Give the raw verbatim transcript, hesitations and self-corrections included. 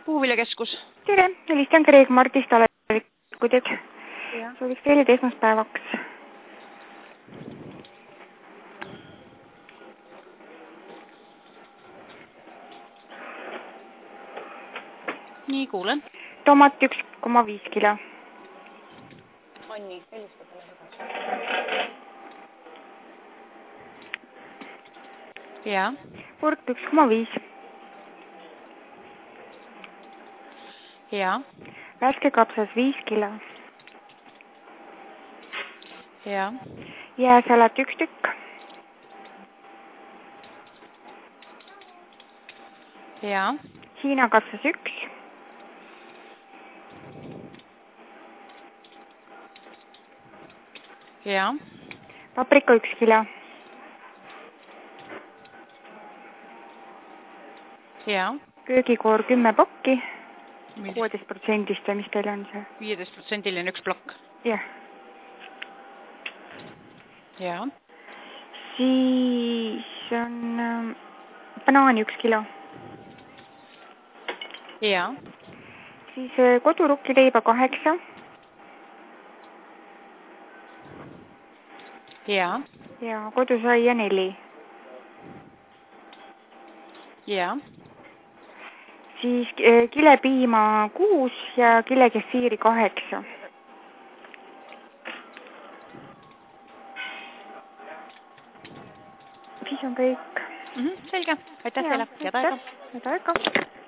Puuviljakeskus. Tere, helistan Kreeg Martist Alevikudeg. Ja. Sooviks teile esmaspäevaks. Nii, kuulen. Tomat üks koma viis kilo. Anni, helista talle. Ja. Purk üks koma viis. Ja. Värske kapsas viis kilo. Ja. Jääsalat üks tükk. Ja. Hiina kapsas üks. Ja. Paprika üks kilo. Ja. Köögikoor kümme pokki. Mis? kuueteist protsendist või mis teil on see? viieteist protsendiline üks plokk. Jah. Ja. Siis on ähm, banaani üks kilo. Ja. Siis äh, kodurukkileiba kaheksa. Ja. Ja kodusaia neli. Ja. Siis äh, kilepiima kuus ja kilekeffiiri kaheksa. Siis on kõik. Mm-hmm, selge. Aitäh teile. Head aega. Head aega.